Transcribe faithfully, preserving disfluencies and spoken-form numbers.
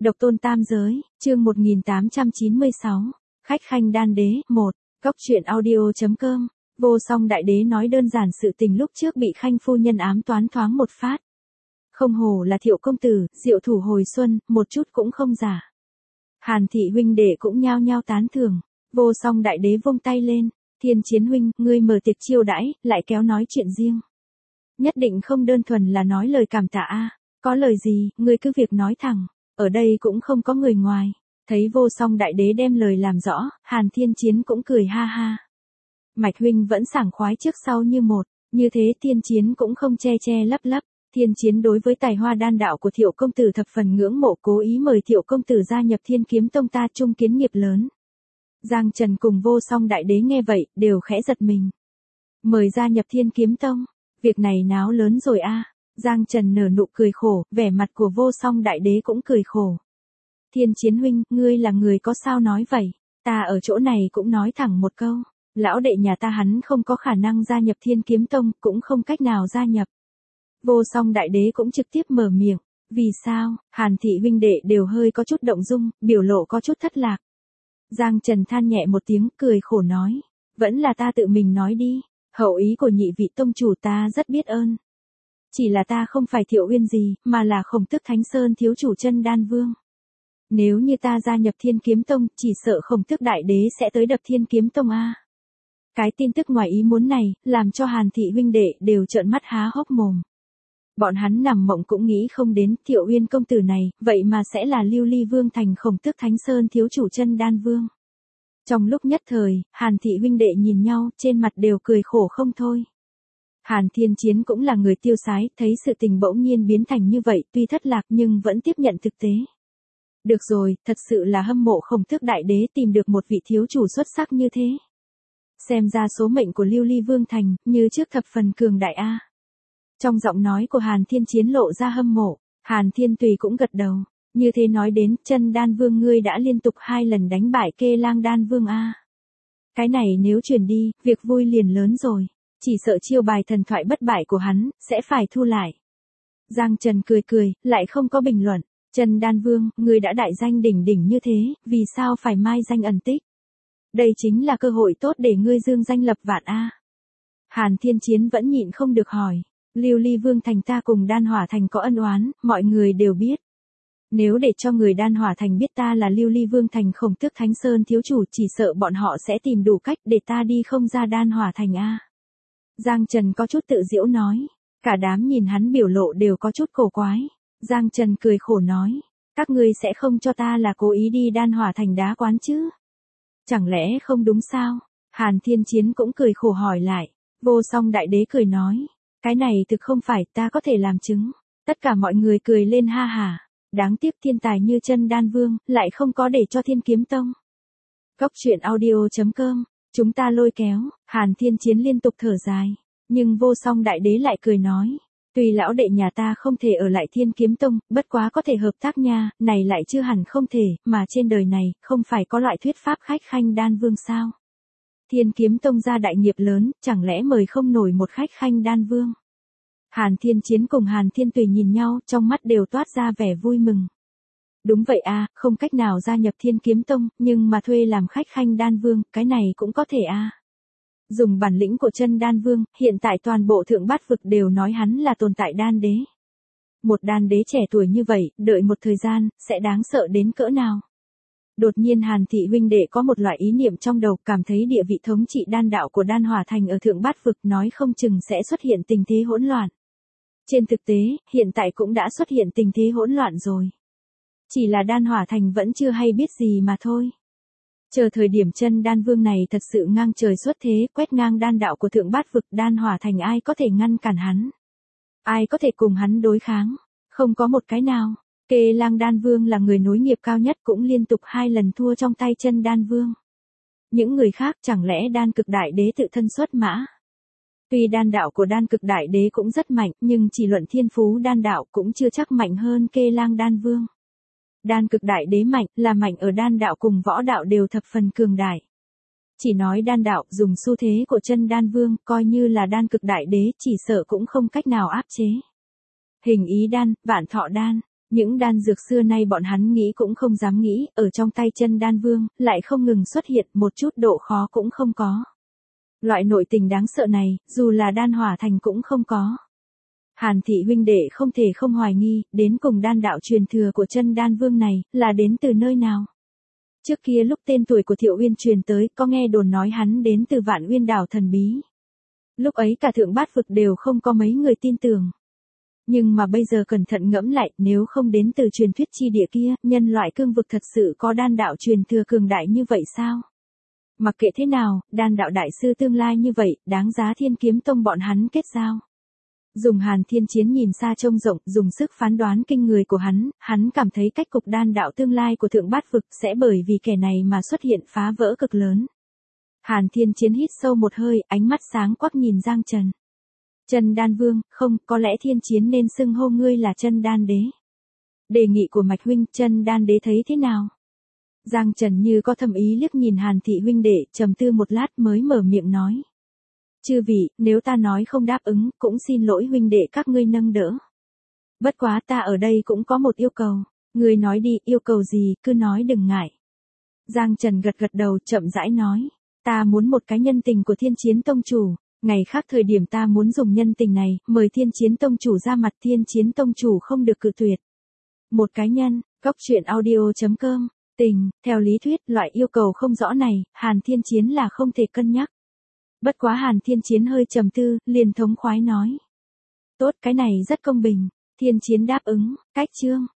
Độc tôn tam giới, chương một nghìn tám trăm chín mươi sáu, khách khanh đan đế, một, góc truyện audio.com, vô song đại đế nói đơn giản sự tình lúc trước bị khanh phu nhân ám toán thoáng một phát. Không hổ là Thiệu công tử, diệu thủ hồi xuân, một chút cũng không giả. Hàn thị huynh đệ cũng nhao nhao tán thưởng, vô song đại đế vung tay lên, Thiên Chiến huynh, ngươi mở tiệc chiêu đãi, lại kéo nói chuyện riêng. Nhất định không đơn thuần là nói lời cảm tạ a, có lời gì, ngươi cứ việc nói thẳng, ở đây cũng không có người ngoài. Thấy vô song đại đế đem lời làm rõ, Hàn Thiên Chiến cũng cười ha ha. Mạch huynh vẫn sảng khoái trước sau như một, như thế Thiên Chiến cũng không che che lấp lấp. Thiên Chiến đối với tài hoa đan đạo của Thiệu công tử thập phần ngưỡng mộ, cố ý mời Thiệu công tử gia nhập Thiên Kiếm Tông ta chung kiến nghiệp lớn. Giang Trần cùng vô song đại đế nghe vậy, đều khẽ giật mình. Mời gia nhập Thiên Kiếm Tông, việc này náo lớn rồi a. Giang Trần nở nụ cười khổ, vẻ mặt của vô song đại đế cũng cười khổ. Thiên Chiến huynh, ngươi là người có sao nói vậy, ta ở chỗ này cũng nói thẳng một câu, lão đệ nhà ta hắn không có khả năng gia nhập Thiên Kiếm Tông, cũng không cách nào gia nhập. Vô song đại đế cũng trực tiếp mở miệng, vì sao? Hàn thị huynh đệ đều hơi có chút động dung, biểu lộ có chút thất lạc. Giang Trần than nhẹ một tiếng, cười khổ nói, vẫn là ta tự mình nói đi, hậu ý của nhị vị tông chủ ta rất biết ơn. Chỉ là ta không phải Thiệu Uyên gì, mà là Khổng Tước Thánh Sơn thiếu chủ Chân Đan Vương. Nếu như ta gia nhập Thiên Kiếm Tông, chỉ sợ Khổng Tước đại đế sẽ tới đập Thiên Kiếm Tông a. Cái tin tức ngoài ý muốn này, làm cho Hàn thị huynh đệ đều trợn mắt há hốc mồm. Bọn hắn nằm mộng cũng nghĩ không đến Thiệu Uyên công tử này, vậy mà sẽ là Lưu Ly Vương thành Khổng Tước Thánh Sơn thiếu chủ Chân Đan Vương. Trong lúc nhất thời, Hàn thị huynh đệ nhìn nhau, trên mặt đều cười khổ không thôi. Hàn Thiên Chiến cũng là người tiêu sái, thấy sự tình bỗng nhiên biến thành như vậy, tuy thất lạc nhưng vẫn tiếp nhận thực tế. Được rồi, thật sự là hâm mộ Khổng Tước đại đế tìm được một vị thiếu chủ xuất sắc như thế. Xem ra số mệnh của Lưu Ly Vương thành, như trước thập phần cường đại a. Trong giọng nói của Hàn Thiên Chiến lộ ra hâm mộ, Hàn Thiên Tùy cũng gật đầu, như thế nói đến, Chân Đan Vương ngươi đã liên tục hai lần đánh bại Kê Lang Đan Vương a. Cái này nếu truyền đi, việc vui liền lớn rồi. Chỉ sợ chiêu bài thần thoại bất bại của hắn, sẽ phải thu lại. Giang Trần cười cười, lại không có bình luận. Chân Đan Vương, ngươi đã đại danh đỉnh đỉnh như thế, vì sao phải mai danh ẩn tích? Đây chính là cơ hội tốt để ngươi dương danh lập vạn a. Hàn Thiên Chiến vẫn nhịn không được hỏi. Lưu Ly Vương thành ta cùng Đan Hỏa thành có ân oán, mọi người đều biết. Nếu để cho người Đan Hỏa thành biết ta là Lưu Ly Vương thành Khổng Tước Thánh Sơn thiếu chủ, chỉ sợ bọn họ sẽ tìm đủ cách để ta đi không ra Đan Hỏa thành a. Giang Trần có chút tự giễu nói, cả đám nhìn hắn biểu lộ đều có chút cổ quái. Giang Trần cười khổ nói, các ngươi sẽ không cho ta là cố ý đi Đan Hỏa thành đá quán chứ? Chẳng lẽ không đúng sao? Hàn Thiên Chiến cũng cười khổ hỏi lại. Vô song đại đế cười nói, cái này thực không phải, ta có thể làm chứng. Tất cả mọi người cười lên ha hả. Đáng tiếc thiên tài như Chân Đan Vương, lại không có để cho Thiên Kiếm Tông. Góc truyện audio.com, chúng ta lôi kéo. Hàn Thiên Chiến liên tục thở dài. Nhưng vô song đại đế lại cười nói, tuy lão đệ nhà ta không thể ở lại Thiên Kiếm Tông, bất quá có thể hợp tác nha, này lại chưa hẳn không thể, mà trên đời này, không phải có loại thuyết pháp khách khanh đan vương sao? Thiên Kiếm Tông ra đại nghiệp lớn, chẳng lẽ mời không nổi một khách khanh đan vương? Hàn Thiên Chiến cùng Hàn Thiên Tùy nhìn nhau, trong mắt đều toát ra vẻ vui mừng. Đúng vậy a, không cách nào gia nhập Thiên Kiếm Tông, nhưng mà thuê làm khách khanh đan vương, cái này cũng có thể a. Dùng bản lĩnh của Chân Đan Vương, hiện tại toàn bộ thượng bát vực đều nói hắn là tồn tại đan đế. Một đan đế trẻ tuổi như vậy, đợi một thời gian, sẽ đáng sợ đến cỡ nào? Đột nhiên Hàn thị huynh đệ có một loại ý niệm trong đầu, cảm thấy địa vị thống trị đan đạo của Đan Hỏa thành ở thượng bát vực nói không chừng sẽ xuất hiện tình thế hỗn loạn. Trên thực tế, hiện tại cũng đã xuất hiện tình thế hỗn loạn rồi. Chỉ là Đan Hỏa thành vẫn chưa hay biết gì mà thôi. Chờ thời điểm Chân Đan Vương này thật sự ngang trời xuất thế, quét ngang đan đạo của thượng bát vực, Đan Hỏa thành ai có thể ngăn cản hắn? Ai có thể cùng hắn đối kháng? Không có một cái nào. Kê Lang Đan Vương là người nối nghiệp cao nhất, cũng liên tục hai lần thua trong tay Chân Đan Vương. Những người khác chẳng lẽ Đan Cực Đại Đế tự thân xuất mã? Tuy đan đạo của Đan Cực Đại Đế cũng rất mạnh, nhưng chỉ luận thiên phú đan đạo cũng chưa chắc mạnh hơn Kê Lang Đan Vương. Đan Cực Đại Đế mạnh, là mạnh ở đan đạo cùng võ đạo đều thập phần cường đại. Chỉ nói đan đạo, dùng xu thế của Chân Đan Vương, coi như là Đan Cực Đại Đế, chỉ sợ cũng không cách nào áp chế. Hình ý đan, vạn thọ đan, Những đan dược xưa nay bọn hắn nghĩ cũng không dám nghĩ, ở trong tay chân đan vương, lại không ngừng xuất hiện, một chút độ khó cũng không có. Loại nội tình đáng sợ này, dù là đan hỏa thành cũng không có. Hàn thị huynh đệ không thể không hoài nghi, đến cùng đan đạo truyền thừa của chân đan vương này, là đến từ nơi nào. Trước kia lúc tên tuổi của Thiệu Uyên truyền tới, có nghe đồn nói hắn đến từ Vạn Uyên đảo thần bí. Lúc ấy cả thượng bát vực đều không có mấy người tin tưởng. Nhưng mà bây giờ cẩn thận ngẫm lại, nếu không đến từ truyền thuyết chi địa kia, nhân loại cương vực thật sự có đan đạo truyền thừa cường đại như vậy sao? Mặc kệ thế nào, đan đạo đại sư tương lai như vậy, đáng giá Thiên Kiếm Tông bọn hắn kết giao. Dùng Hàn Thiên Chiến nhìn xa trông rộng, dùng sức phán đoán kinh người của hắn, hắn cảm thấy cách cục đan đạo tương lai của thượng bát vực sẽ bởi vì kẻ này mà xuất hiện phá vỡ cực lớn. Hàn Thiên Chiến hít sâu một hơi, ánh mắt sáng quắc nhìn Giang Trần. Chân đan vương, không, có lẽ Thiên Chiến nên xưng hô ngươi là chân đan đế. Đề nghị của Mạch huynh, chân đan đế thấy thế nào? Giang Trần như có thầm ý liếc nhìn Hàn thị huynh đệ, trầm tư một lát mới mở miệng nói. Chư vị, nếu ta nói không đáp ứng, cũng xin lỗi huynh đệ các ngươi nâng đỡ. Bất quá ta ở đây cũng có một yêu cầu. Ngươi nói đi, yêu cầu gì, cứ nói đừng ngại. Giang Trần gật gật đầu, chậm rãi nói. Ta muốn một cái nhân tình của Thiên Chiến Tông chủ. Ngày khác thời điểm ta muốn dùng nhân tình này, mời Thiên Chiến Tông chủ ra mặt, Thiên Chiến Tông chủ không được cự tuyệt. Một cái nhân, góc truyện audio chấm com. Tình, theo lý thuyết, loại yêu cầu không rõ này, Hàn Thiên Chiến là không thể cân nhắc. Bất quá Hàn Thiên Chiến hơi trầm tư, liền thống khoái nói. Tốt, cái này rất công bình. Thiên Chiến đáp ứng, cách chương.